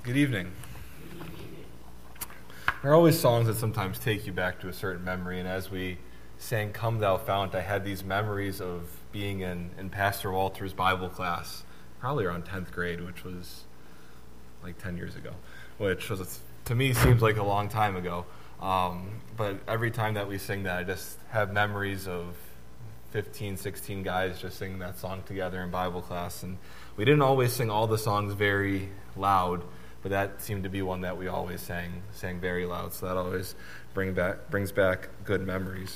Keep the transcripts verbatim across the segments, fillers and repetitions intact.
Good evening. There are always songs that sometimes take you back to a certain memory, and as we sang Come Thou Fount, I had these memories of being in, in Pastor Walter's Bible class, probably around tenth grade, which was like ten years ago, which was, to me, seems like a long time ago. Um, but every time that we sing that, I just have memories of fifteen, sixteen guys just singing that song together in Bible class. And we didn't always sing all the songs very loud, but that seemed to be one that we always sang sang very loud. So that always bring back brings back good memories.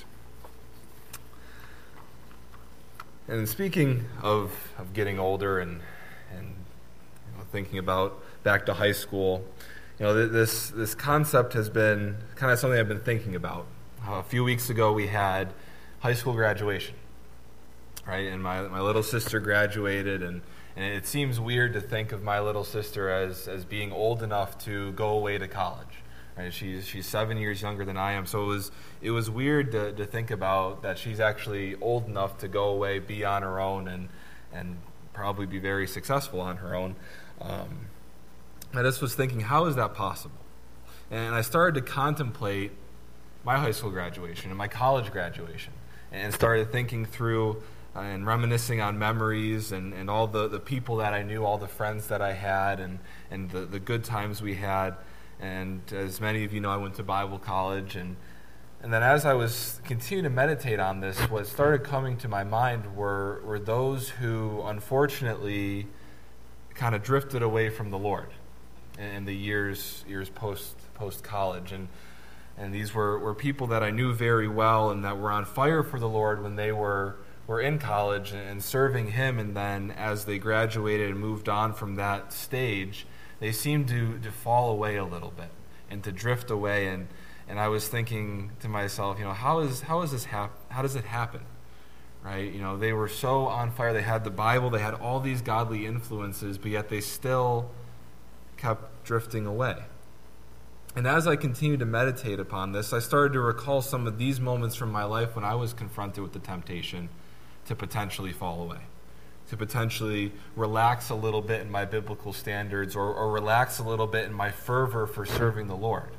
And speaking of, of getting older and and you know, thinking about back to high school, you know, this this concept has been kind of something I've been thinking about. Uh, a few weeks ago, we had high school graduation, right? And my my little sister graduated, and, and it seems weird to think of my little sister as as being old enough to go away to college. Right? She's she's seven years younger than I am, so it was it was weird to, to think about that she's actually old enough to go away, be on her own, and and probably be very successful on her own. Um, I just was thinking, how is that possible? And I started to contemplate my high school graduation and my college graduation, and started thinking through uh, and reminiscing on memories and, and all the, the people that I knew, all the friends that I had, and, and the, the good times we had. And as many of you know, I went to Bible college, and and then as I was continuing to meditate on this, what started coming to my mind were were those who unfortunately kind of drifted away from the Lord in the years years post post college, and and these were, were people that I knew very well and that were on fire for the Lord when they were were in college and serving Him, and then as they graduated and moved on from that stage, they seemed to, to fall away a little bit and to drift away. And, and I was thinking to myself, you know, how is how is this hap- how does it happen? Right? You know, they were so on fire. They had the Bible. They had all these godly influences, but yet they still kept drifting away. And as I continued to meditate upon this, I started to recall some of these moments from my life when I was confronted with the temptation to potentially fall away, to potentially relax a little bit in my biblical standards, or, or relax a little bit in my fervor for serving the Lord.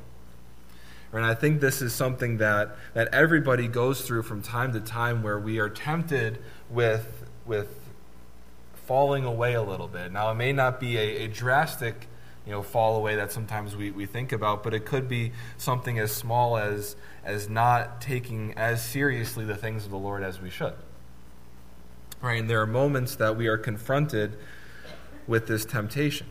And I think this is something that, that everybody goes through from time to time, where we are tempted with, with falling away a little bit. Now, it may not be a, a drastic you know, fall away that sometimes we, we think about, but it could be something as small as, as not taking as seriously the things of the Lord as we should. Right, and there are moments that we are confronted with this temptation.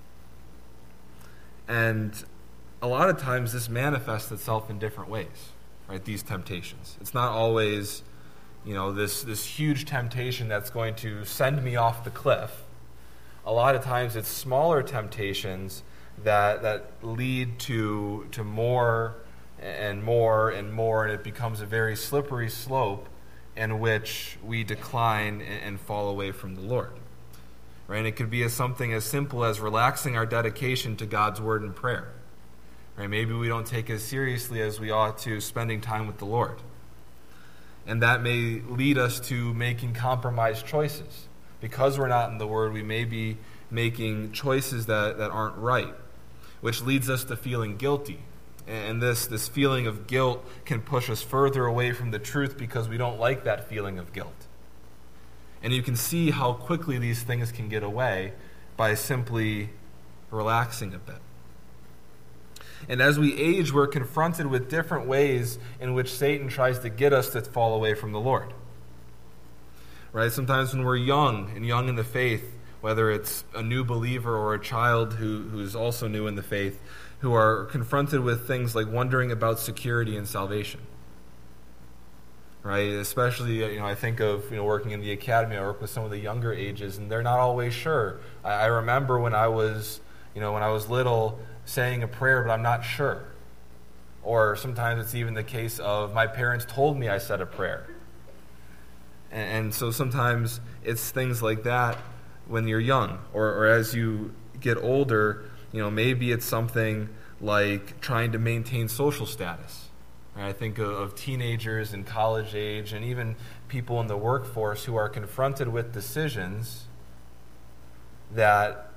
And a lot of times this manifests itself in different ways, right, these temptations. It's not always, you know, this, this huge temptation that's going to send me off the cliff. A lot of times it's smaller temptations that that lead to to more and more and more, and it becomes a very slippery slope in which we decline and fall away from the Lord. Right? And it could be as something as simple as relaxing our dedication to God's Word and prayer. Right? Maybe we don't take as seriously as we ought to spending time with the Lord. And that may lead us to making compromised choices. Because we're not in the Word, we may be making choices that, that aren't right, which leads us to feeling guilty. And this, this feeling of guilt can push us further away from the truth because we don't like that feeling of guilt. And you can see how quickly these things can get away by simply relaxing a bit. And as we age, we're confronted with different ways in which Satan tries to get us to fall away from the Lord. Right? Sometimes when we're young and young in the faith, whether it's a new believer or a child who, who's also new in the faith, who are confronted with things like wondering about security and salvation. Right? Especially, you know, I think of, you know, working in the academy, I work with some of the younger ages, and they're not always sure. I, I remember when I was, you know, when I was little, saying a prayer, but I'm not sure. Or sometimes it's even the case of my parents told me I said a prayer. And, and so sometimes it's things like that when you're young, or, or as you get older. You know, maybe it's something like trying to maintain social status. Right? I think of, of teenagers in college age, and even people in the workforce who are confronted with decisions that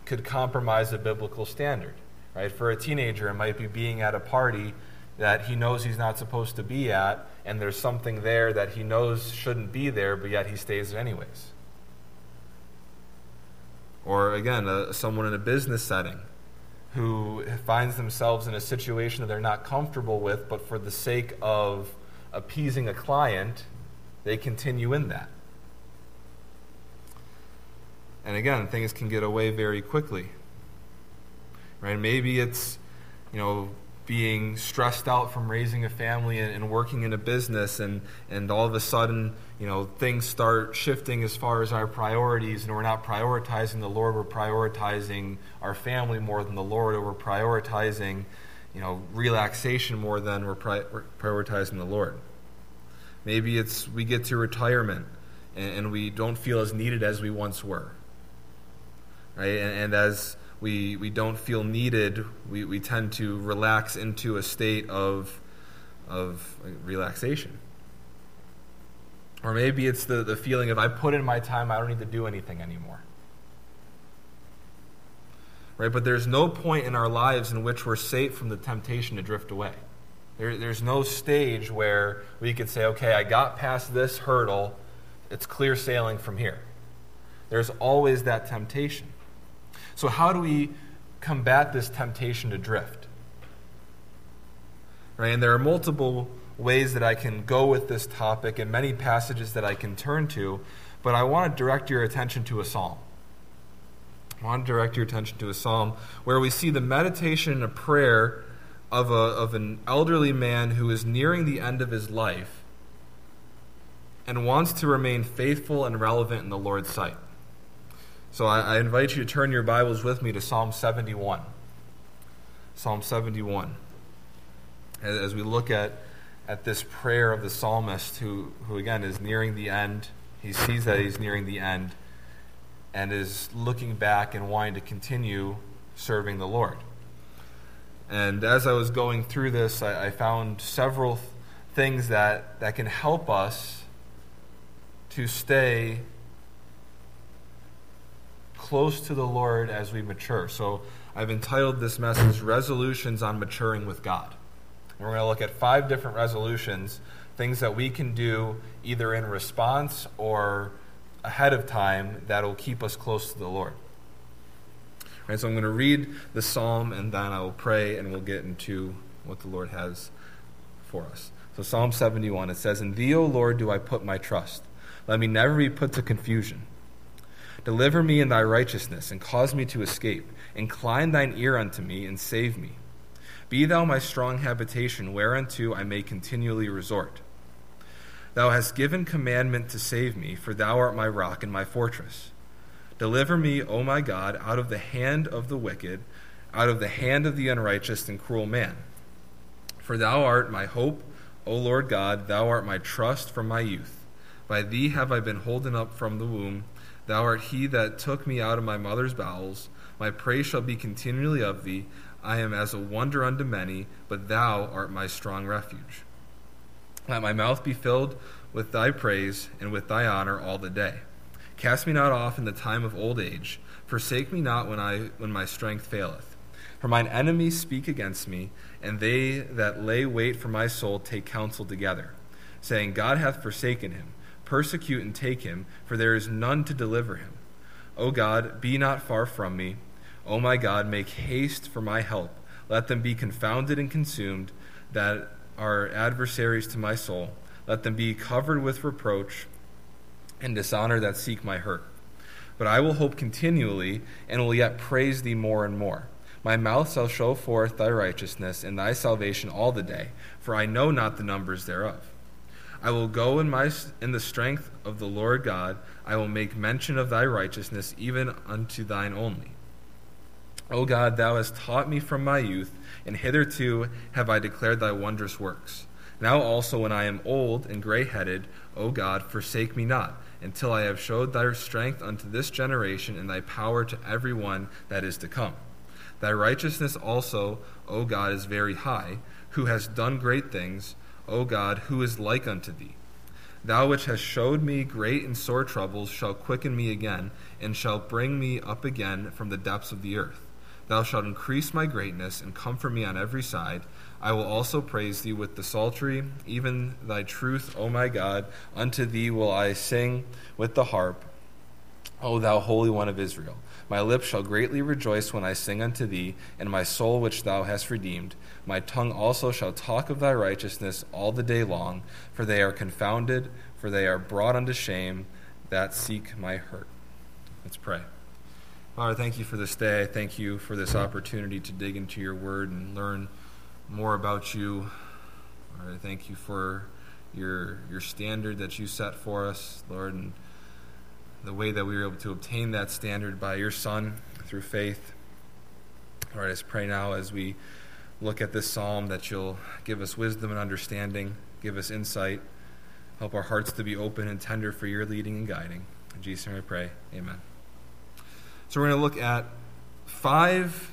could compromise a biblical standard. Right? For a teenager, it might be being at a party that he knows he's not supposed to be at, and there's something there that he knows shouldn't be there, but yet he stays anyways. Or again, a, someone in a business setting who finds themselves in a situation that they're not comfortable with, but for the sake of appeasing a client, they continue in that. And again, things can get away very quickly. Right? Maybe it's, you know, being stressed out from raising a family and, and working in a business, and, and all of a sudden, you know, things start shifting as far as our priorities, and we're not prioritizing the Lord, we're prioritizing our family more than the Lord, or we're prioritizing, you know, relaxation more than we're, pri- we're prioritizing the Lord. Maybe it's we get to retirement and, and we don't feel as needed as we once were. Right? And, and as we we don't feel needed, we, we tend to relax into a state of of relaxation. Or maybe it's the, the feeling of, I put in my time, I don't need to do anything anymore. Right? But there's no point in our lives in which we're safe from the temptation to drift away. There, there's no stage where we could say, okay, I got past this hurdle, it's clear sailing from here. There's always that temptation. So how do we combat this temptation to drift? Right? And there are multiple ways that I can go with this topic and many passages that I can turn to, but I want to direct your attention to a psalm. I want to direct your attention to a psalm where we see the meditation and a prayer of, a, of an elderly man who is nearing the end of his life and wants to remain faithful and relevant in the Lord's sight. So I, I invite you to turn your Bibles with me to Psalm seventy-one. Psalm seventy-one. As, as we look at, at this prayer of the psalmist who, who, again, is nearing the end. He sees that he's nearing the end and is looking back and wanting to continue serving the Lord. And as I was going through this, I, I found several th- things that, that can help us to stay close to the Lord as we mature. So I've entitled this message, Resolutions on Maturing with God. And we're going to look at five different resolutions, things that we can do either in response or ahead of time that will keep us close to the Lord. All right, so I'm going to read the psalm and then I will pray and we'll get into what the Lord has for us. So Psalm seventy-one, it says, "In thee, O Lord, do I put my trust. Let me never be put to confusion. Deliver me in thy righteousness, and cause me to escape. Incline thine ear unto me, and save me. Be thou my strong habitation, whereunto I may continually resort. Thou hast given commandment to save me, for thou art my rock and my fortress. Deliver me, O my God, out of the hand of the wicked, out of the hand of the unrighteous and cruel man. For thou art my hope, O Lord God, thou art my trust from my youth. By thee have I been holden up from the womb. Thou art he that took me out of my mother's bowels. My praise shall be continually of thee. I am as a wonder unto many, but thou art my strong refuge. Let my mouth be filled with thy praise and with thy honor all the day. Cast me not off in the time of old age. Forsake me not when I when my strength faileth. For mine enemies speak against me, and they that lay wait for my soul take counsel together, saying, God hath forsaken him. Persecute and take him, for there is none to deliver him. O God, be not far from me. O my God, make haste for my help. Let them be confounded and consumed that are adversaries to my soul. Let them be covered with reproach and dishonor that seek my hurt. But I will hope continually, and will yet praise thee more and more. My mouth shall show forth thy righteousness and thy salvation all the day, for I know not the numbers thereof. I will go in my in the strength of the Lord God. I will make mention of thy righteousness, even unto thine only. O God, thou hast taught me from my youth, and hitherto have I declared thy wondrous works. Now also when I am old and gray-headed, O God, forsake me not, until I have showed thy strength unto this generation, and thy power to every one that is to come. Thy righteousness also, O God, is very high, who hast done great things. O God, who is like unto thee? Thou which hast showed me great and sore troubles shall quicken me again, and shall bring me up again from the depths of the earth. Thou shalt increase my greatness, and comfort me on every side. I will also praise thee with the psaltery, even thy truth, O my God. Unto thee will I sing with the harp, O thou Holy One of Israel. My lips shall greatly rejoice when I sing unto thee, and my soul which thou hast redeemed. My tongue also shall talk of thy righteousness all the day long, for they are confounded, for they are brought unto shame that seek my hurt. Let's pray. Father, thank you for this day. Thank you for this opportunity to dig into your word and learn more about you. Lord, I thank you for your your standard that you set for us, Lord, and the way that we were able to obtain that standard by your Son through faith. Lord, I just pray now as we look at this psalm that you'll give us wisdom and understanding, give us insight, help our hearts to be open and tender for your leading and guiding. In Jesus' name I pray, amen. So we're going to look at five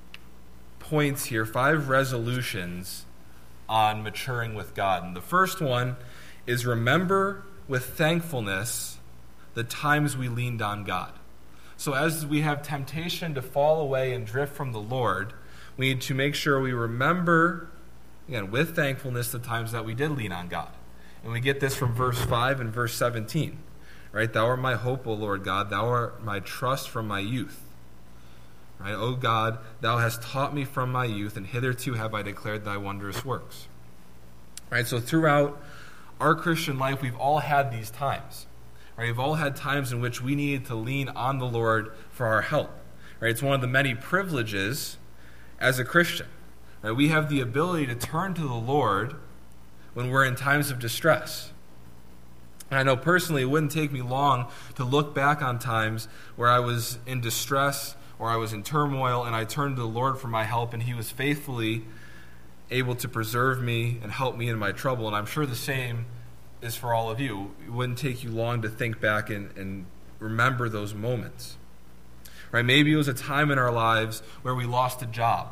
points here, five resolutions on maturing with God. And the first one is remember with thankfulness the times we leaned on God. So as we have temptation to fall away and drift from the Lord, we need to make sure we remember, again, with thankfulness, the times that we did lean on God. And we get this from verse five and verse seventeen. Right? Thou art my hope, O Lord God. Thou art my trust from my youth. Right? O God, thou hast taught me from my youth, and hitherto have I declared thy wondrous works. Right? So throughout our Christian life, we've all had these times. Right? We've all had times in which we needed to lean on the Lord for our help. Right? It's one of the many privileges as a Christian. Right? We have the ability to turn to the Lord when we're in times of distress. And I know personally it wouldn't take me long to look back on times where I was in distress or I was in turmoil and I turned to the Lord for my help, and he was faithfully able to preserve me and help me in my trouble. And I'm sure the same is for all of you. It wouldn't take you long to think back and, and remember those moments. Right? Maybe it was a time in our lives where we lost a job,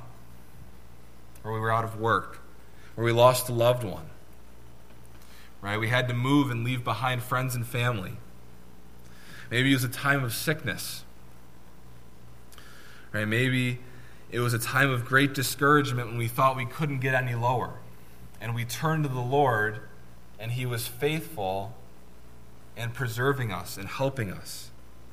or we were out of work, or we lost a loved one. Right? We had to move and leave behind friends and family. Maybe it was a time of sickness. Right? Maybe it was a time of great discouragement when we thought we couldn't get any lower. And we turned to the Lord, and he was faithful in preserving us and helping us.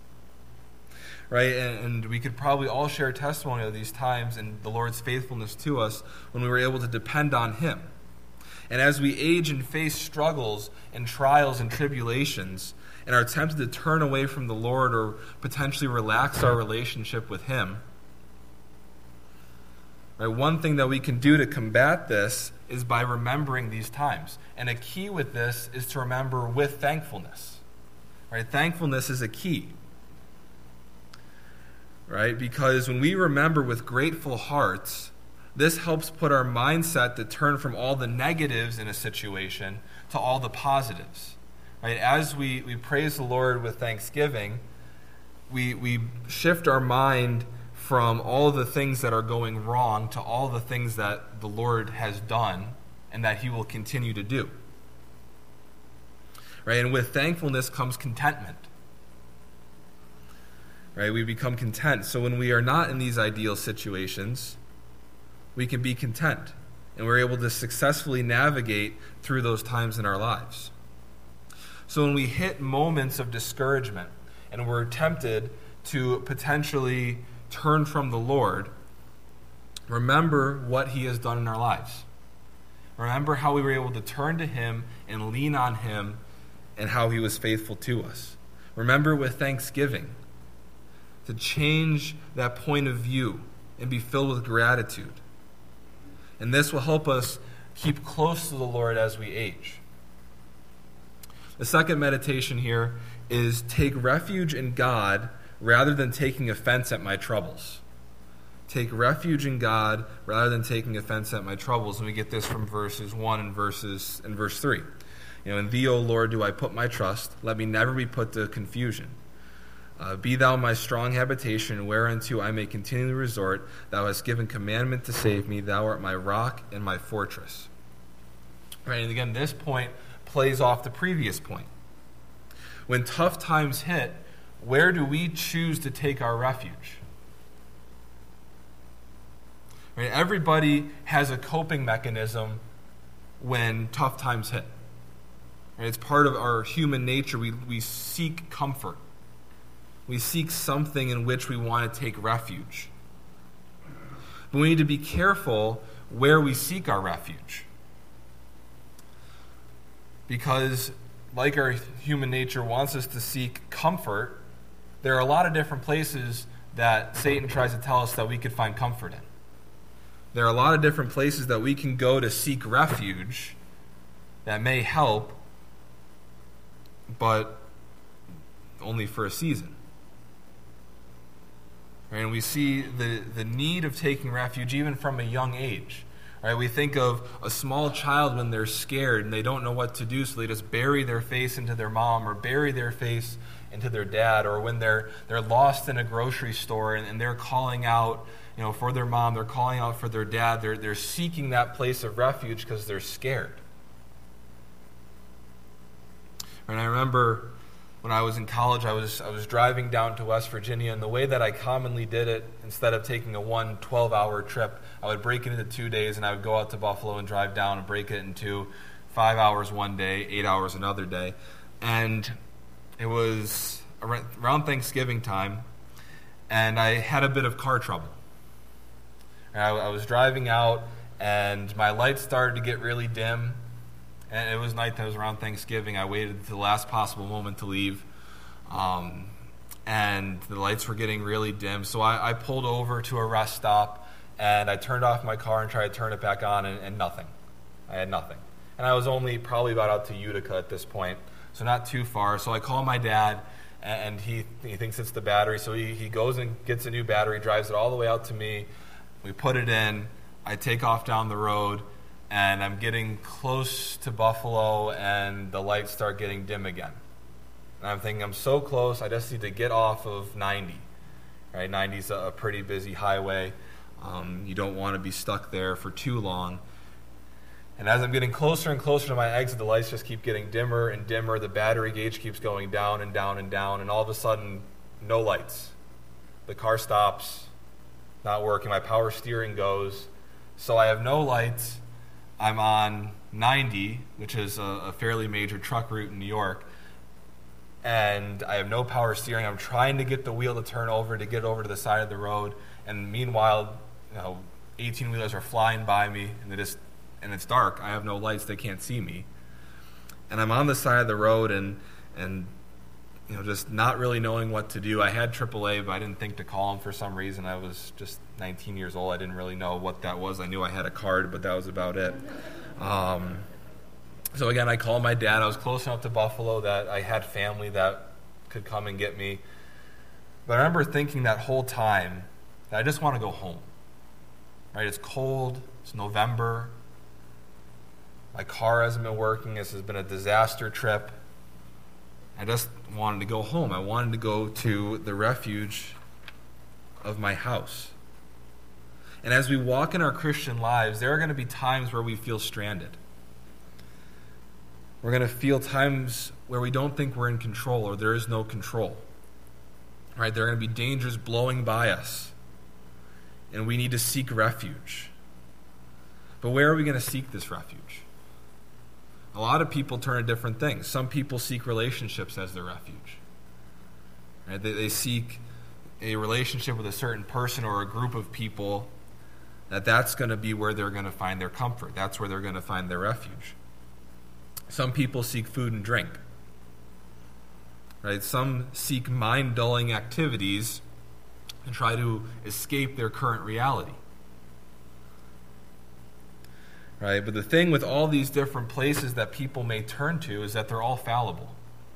Right? And, and we could probably all share testimony of these times and the Lord's faithfulness to us when we were able to depend on him. And as we age and face struggles and trials and tribulations and are tempted to turn away from the Lord or potentially relax our relationship with him, right, one thing that we can do to combat this is by remembering these times. And a key with this is to remember with thankfulness. Right? Thankfulness is a key. Right? Because when we remember with grateful hearts, this helps put our mindset to turn from all the negatives in a situation to all the positives. Right? As we, we praise the Lord with thanksgiving, we, we shift our mind from all the things that are going wrong to all the things that the Lord has done and that he will continue to do. Right? And with thankfulness comes contentment. Right? We become content. So when we are not in these ideal situations, we can be content, and we're able to successfully navigate through those times in our lives. So when we hit moments of discouragement and we're tempted to potentially turn from the Lord, remember what he has done in our lives. Remember how we were able to turn to him and lean on him and how he was faithful to us. Remember with thanksgiving to change that point of view and be filled with gratitude. And this will help us keep close to the Lord as we age. The second meditation here is take refuge in God rather than taking offense at my troubles. Take refuge in God rather than taking offense at my troubles. And we get this from verses one and verses and verse three. You know, in thee, O Lord, do I put my trust. Let me never be put to confusion. Uh, be thou my strong habitation, whereunto I may continually resort. Thou hast given commandment to save me. Thou art my rock and my fortress. Right, and again, this point plays off the previous point. When tough times hit, where do we choose to take our refuge? Right? Everybody has a coping mechanism when tough times hit. Right? It's part of our human nature. We, we seek comfort. We seek something in which we want to take refuge. But we need to be careful where we seek our refuge. Because, like our human nature wants us to seek comfort, there are a lot of different places that Satan tries to tell us that we could find comfort in. There are a lot of different places that we can go to seek refuge that may help, but only for a season. Right? And we see the, the need of taking refuge even from a young age. Right? We think of a small child when they're scared and they don't know what to do, so they just bury their face into their mom or bury their face into their dad, or when they're they're lost in a grocery store and, and they're calling out, you know, for their mom, they're calling out for their dad. They're they're seeking that place of refuge because they're scared. And I remember when I was in college, I was I was driving down to West Virginia, and the way that I commonly did it, instead of taking a one twelve-hour trip, I would break it into two days, and I would go out to Buffalo and drive down and break it into five hours one day, eight hours another day. And it was around Thanksgiving time, and I had a bit of car trouble. I, I was driving out, and my lights started to get really dim. And it was night. It was around Thanksgiving. I waited to the last possible moment to leave. Um, and the lights were getting really dim. So I, I pulled over to a rest stop, and I turned off my car and tried to turn it back on, and, and nothing. I had nothing. And I was only probably about out to Utica at this point, so not too far. So I call my dad, and he he thinks it's the battery. So he, he goes and gets a new battery, drives it all the way out to me. We put it in. I take off down the road. And I'm getting close to Buffalo, and the lights start getting dim again. And I'm thinking, I'm so close, I just need to get off of ninety. Right? ninety is a pretty busy highway. Um, you don't want to be stuck there for too long. And as I'm getting closer and closer to my exit, the lights just keep getting dimmer and dimmer. The battery gauge keeps going down and down and down. And all of a sudden, no lights. The car stops, not working. My power steering goes. So I have no lights. I'm on ninety, which is a, a fairly major truck route in New York, and I have no power steering. I'm trying to get the wheel to turn over to get over to the side of the road, and meanwhile, you know, eighteen-wheelers are flying by me, and they just and it's dark. I have no lights; they can't see me, and I'm on the side of the road, and and you know, just not really knowing what to do. I had triple A, but I didn't think to call them for some reason. I was just nineteen years old. I didn't really know what that was. I knew I had a card, but that was about it. Um, so again, I called my dad. I was close enough to Buffalo that I had family that could come and get me. But I remember thinking that whole time that I just want to go home. Right? It's cold. It's November. My car hasn't been working. This has been a disaster trip. I just wanted to go home. I wanted to go to the refuge of my house. And as we walk in our Christian lives, there are going to be times where we feel stranded. We're going to feel times where we don't think we're in control, or there is no control. Right? There are going to be dangers blowing by us, and we need to seek refuge. But where are we going to seek this refuge? A lot of people turn to different things. Some people seek relationships as their refuge. Right? They, they seek a relationship with a certain person or a group of people, that that's going to be where they're going to find their comfort. That's where they're going to find their refuge. Some people seek food and drink. Right? Some seek mind-dulling activities and try to escape their current reality. Right? But the thing with all these different places that people may turn to is that they're all fallible.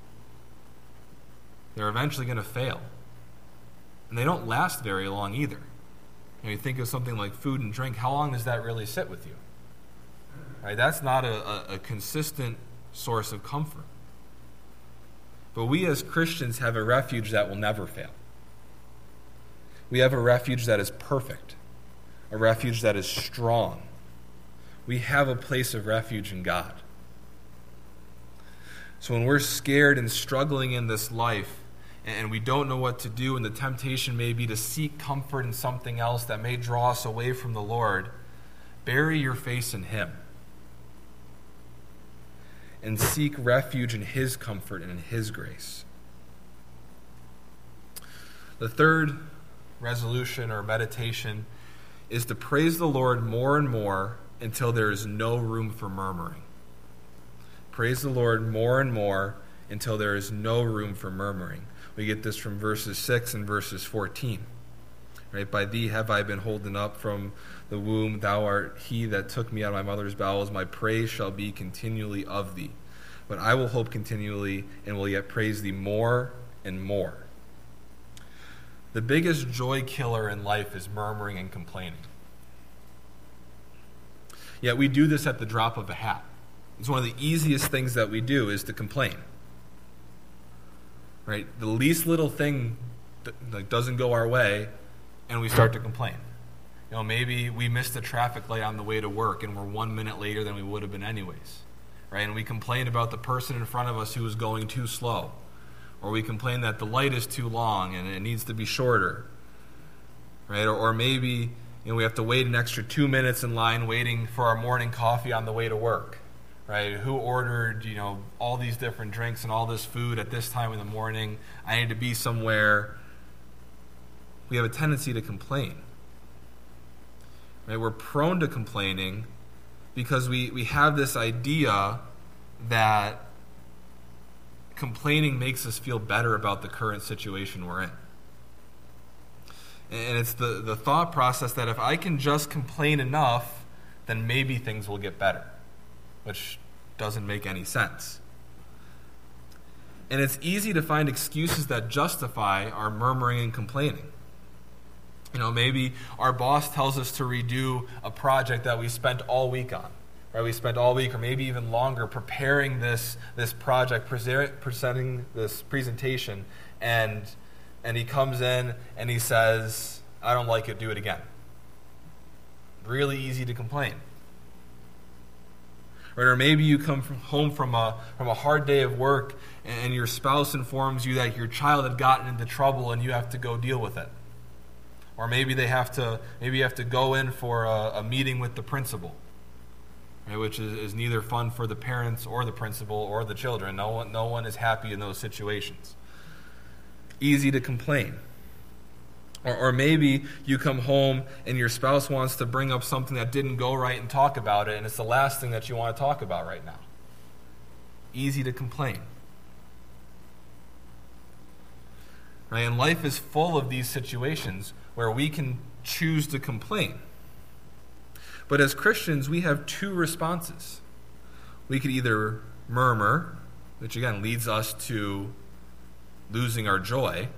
They're eventually going to fail. And they don't last very long either. You know, you think of something like food and drink, how long does that really sit with you? Right? That's not a, a, a consistent source of comfort. But we as Christians have a refuge that will never fail. We have a refuge that is perfect, a refuge that is strong. We have a place of refuge in God. So when we're scared and struggling in this life, and we don't know what to do, and the temptation may be to seek comfort in something else that may draw us away from the Lord, bury your face in Him and seek refuge in His comfort and in His grace. The third resolution or meditation is to praise the Lord more and more until there is no room for murmuring. Praise the Lord more and more until there is no room for murmuring. We get this from verses six and verses fourteen. Right? By thee have I been holden up from the womb. Thou art he that took me out of my mother's bowels. My praise shall be continually of thee. But I will hope continually and will yet praise thee more and more. The biggest joy killer in life is murmuring and complaining. Yet we do this at the drop of a hat. It's one of the easiest things that we do is to complain. Right? The least little thing that, like, doesn't go our way, and we start to complain. You know, maybe we missed a traffic light on the way to work, and we're one minute later than we would have been anyways. Right? And we complain about the person in front of us who is going too slow. Or we complain that the light is too long and it needs to be shorter. Right? Or, or maybe you know, we have to wait an extra two minutes in line waiting for our morning coffee on the way to work. Right? Who ordered, you know, all these different drinks and all this food at this time in the morning? I need to be somewhere. We have a tendency to complain. Right? We're prone to complaining because we, we have this idea that complaining makes us feel better about the current situation we're in. And it's the, the thought process that if I can just complain enough, then maybe things will get better. Which doesn't make any sense. And it's easy to find excuses that justify our murmuring and complaining. You know, maybe our boss tells us to redo a project that we spent all week on. Right? We spent all week or maybe even longer preparing this, this project, present, presenting this presentation, and, and he comes in and he says, I don't like it, do it again. Really easy to complain. Right? Or maybe you come from home from a from a hard day of work and your spouse informs you that your child had gotten into trouble and you have to go deal with it. Or maybe they have to maybe you have to go in for a, a meeting with the principal, right? Which is, is neither fun for the parents or the principal or the children. No one no one is happy in those situations. Easy to complain. Or, or maybe you come home and your spouse wants to bring up something that didn't go right and talk about it, and it's the last thing that you want to talk about right now. Easy to complain. Right? And life is full of these situations where we can choose to complain. But as Christians, we have two responses. We could either murmur, which again leads us to losing our joy,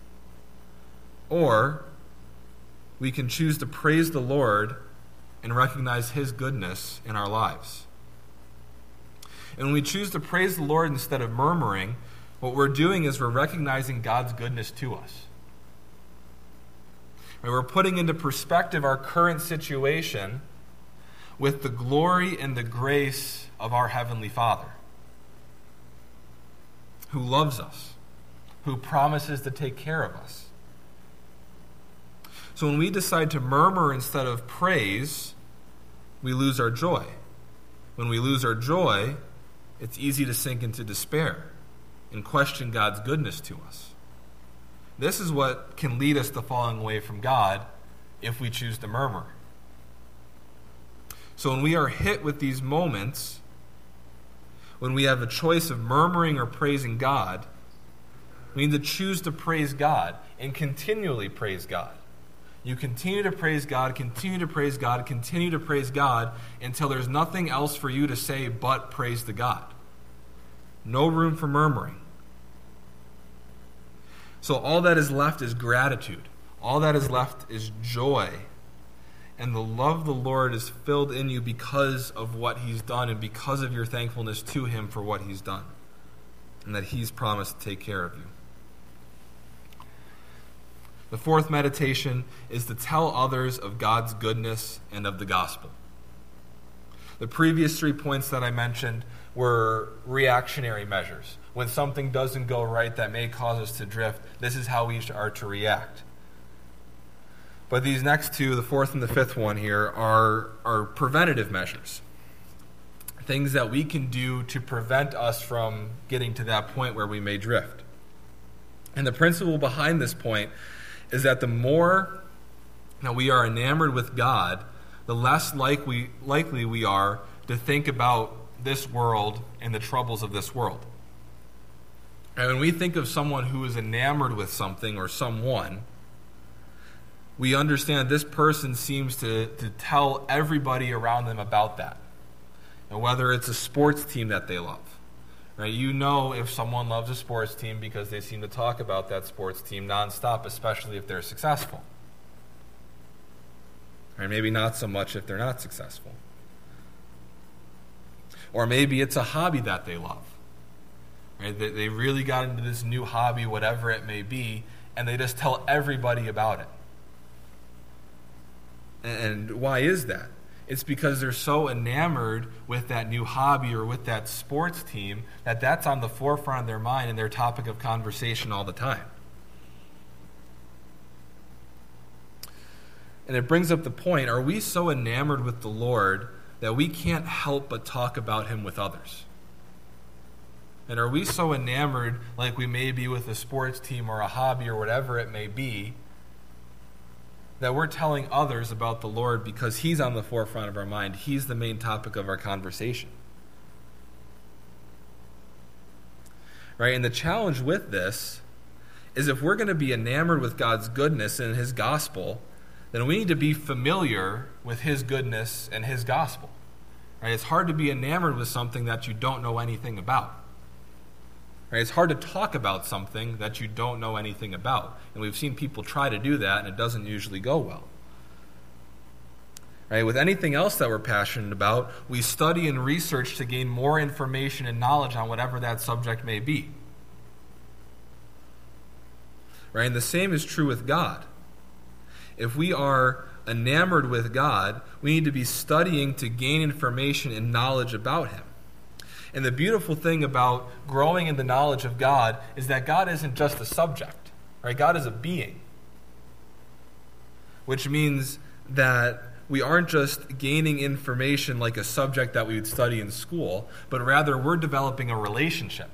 or we can choose to praise the Lord and recognize His goodness in our lives. And when we choose to praise the Lord instead of murmuring, what we're doing is we're recognizing God's goodness to us. And we're putting into perspective our current situation with the glory and the grace of our Heavenly Father, who loves us, who promises to take care of us. So when we decide to murmur instead of praise, we lose our joy. When we lose our joy, it's easy to sink into despair and question God's goodness to us. This is what can lead us to falling away from God if we choose to murmur. So when we are hit with these moments, when we have a choice of murmuring or praising God, we need to choose to praise God and continually praise God. You continue to praise God, continue to praise God, continue to praise God until there's nothing else for you to say but praise the God. No room for murmuring. So all that is left is gratitude. All that is left is joy. And the love of the Lord is filled in you because of what He's done and because of your thankfulness to Him for what He's done. And that He's promised to take care of you. The fourth meditation is to tell others of God's goodness and of the gospel. The previous three points that I mentioned were reactionary measures. When something doesn't go right that may cause us to drift, this is how we are to react. But these next two, the fourth and the fifth one here, are, are preventative measures. Things that we can do to prevent us from getting to that point where we may drift. And the principle behind this point is that the more that we are enamored with God, the less likely, likely we are to think about this world and the troubles of this world. And when we think of someone who is enamored with something or someone, we understand this person seems to, to tell everybody around them about that. And whether it's a sports team that they love, right? You know if someone loves a sports team because they seem to talk about that sports team nonstop, especially if they're successful. Or maybe not so much if they're not successful. Or maybe it's a hobby that they love. Right? They, they really got into this new hobby, whatever it may be, and they just tell everybody about it. And why is that? It's because they're so enamored with that new hobby or with that sports team that that's on the forefront of their mind and their topic of conversation all the time. And it brings up the point, are we so enamored with the Lord that we can't help but talk about him with others? And are we so enamored, like we may be with a sports team or a hobby or whatever it may be, that we're telling others about the Lord because he's on the forefront of our mind? He's the main topic of our conversation. Right? And the challenge with this is if we're going to be enamored with God's goodness and his gospel, then we need to be familiar with his goodness and his gospel. Right? It's hard to be enamored with something that you don't know anything about. Right? It's hard to talk about something that you don't know anything about. And we've seen people try to do that, and it doesn't usually go well. Right? With anything else that we're passionate about, we study and research to gain more information and knowledge on whatever that subject may be. Right? And the same is true with God. If we are enamored with God, we need to be studying to gain information and knowledge about him. And the beautiful thing about growing in the knowledge of God is that God isn't just a subject, right? God is a being. Which means that we aren't just gaining information like a subject that we would study in school, but rather we're developing a relationship.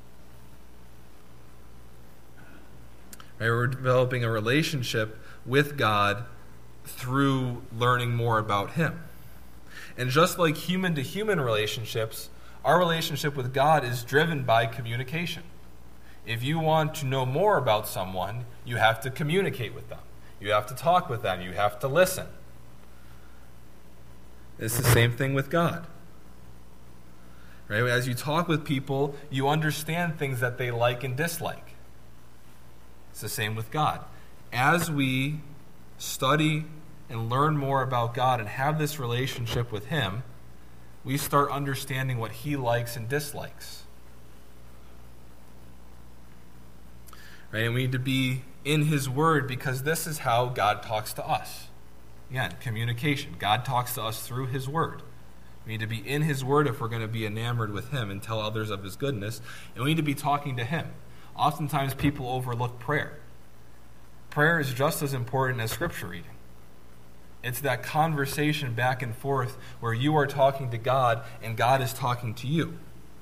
Right? We're developing a relationship with God through learning more about him. And just like human-to-human relationships, our relationship with God is driven by communication. If you want to know more about someone, you have to communicate with them. You have to talk with them. You have to listen. It's the same thing with God. Right? As you talk with people, you understand things that they like and dislike. It's the same with God. As we study and learn more about God and have this relationship with him, we start understanding what he likes and dislikes. Right? And we need to be in his word because this is how God talks to us. Again, communication. God talks to us through his word. We need to be in his word if we're going to be enamored with him and tell others of his goodness. And we need to be talking to him. Oftentimes people overlook prayer. Prayer is just as important as scripture reading. It's that conversation back and forth where you are talking to God and God is talking to you.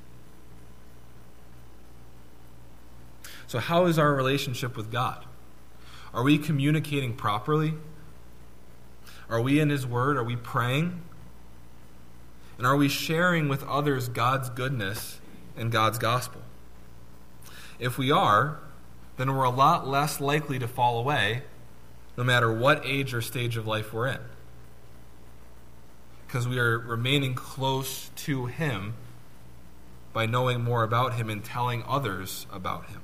So how is our relationship with God? Are we communicating properly? Are we in his word? Are we praying? And are we sharing with others God's goodness and God's gospel? If we are, then we're a lot less likely to fall away no matter what age or stage of life we're in. Because we are remaining close to him by knowing more about him and telling others about him.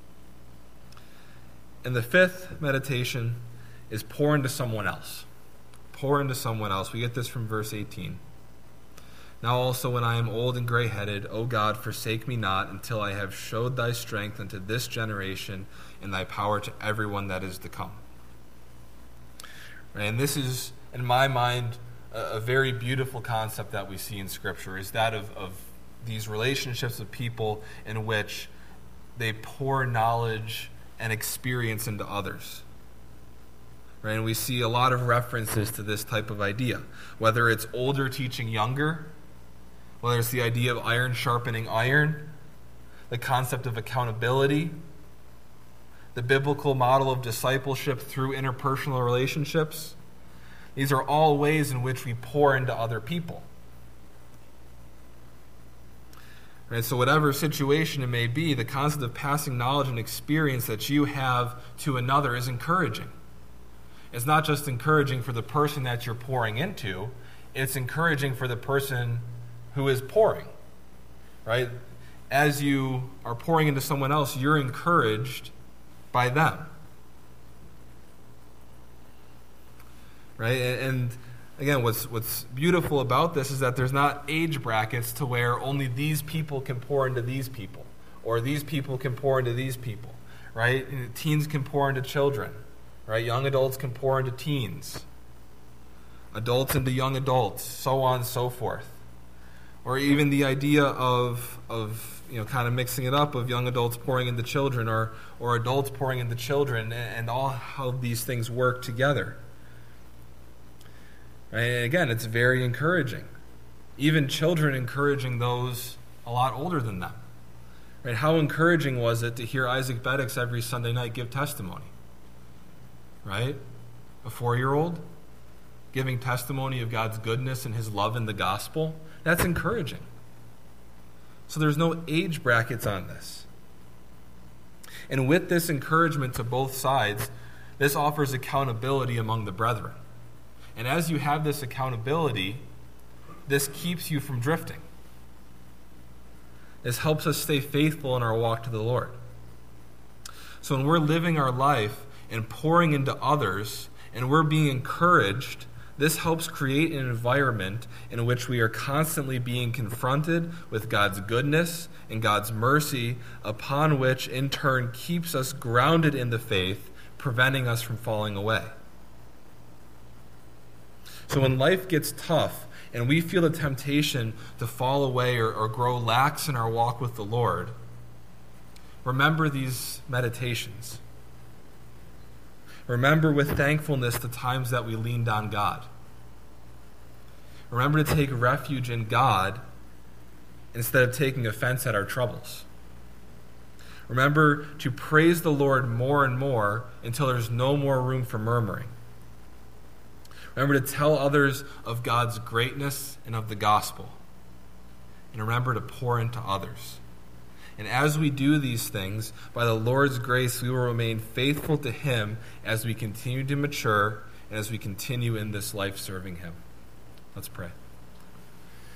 And the fifth meditation is pour into someone else. Pour into someone else. We get this from verse eighteen. Now also when I am old and gray-headed, O God, forsake me not until I have showed thy strength unto this generation and thy power to everyone that is to come. Right? And this is, in my mind, a, a very beautiful concept that we see in Scripture, is that of, of these relationships with people in which they pour knowledge and experience into others. Right? And we see a lot of references to this type of idea, whether it's older teaching younger, whether it's the idea of iron sharpening iron, the concept of accountability, the biblical model of discipleship through interpersonal relationships. These are all ways in which we pour into other people. Right? So whatever situation it may be, the concept of passing knowledge and experience that you have to another is encouraging. It's not just encouraging for the person that you're pouring into, it's encouraging for the person who is pouring. Right? As you are pouring into someone else, you're encouraged by them. Right? And again, what's what's beautiful about this is that there's not age brackets to where only these people can pour into these people, or these people can pour into these people. Right? Teens can pour into children. Right? Young adults can pour into teens. Adults into young adults, so on and so forth. Or even the idea of of you know kind of mixing it up, of young adults pouring into children, or or adults pouring into children, and all how these things work together. Right? And again, it's very encouraging. Even children encouraging those a lot older than them. Right? How encouraging was it to hear Isaac Beddix every Sunday night give testimony? Right? A four-year-old giving testimony of God's goodness and his love in the gospel. That's encouraging. So there's no age brackets on this. And with this encouragement to both sides, this offers accountability among the brethren. And as you have this accountability, this keeps you from drifting. This helps us stay faithful in our walk to the Lord. So when we're living our life and pouring into others, and we're being encouraged, this helps create an environment in which we are constantly being confronted with God's goodness and God's mercy, upon which in turn keeps us grounded in the faith, preventing us from falling away. So when life gets tough and we feel the temptation to fall away or, or grow lax in our walk with the Lord, remember these meditations. Remember with thankfulness the times that we leaned on God. Remember to take refuge in God instead of taking offense at our troubles. Remember to praise the Lord more and more until there's no more room for murmuring. Remember to tell others of God's greatness and of the gospel. And remember to pour into others. And as we do these things, by the Lord's grace, we will remain faithful to Him as we continue to mature and as we continue in this life serving Him. Let's pray.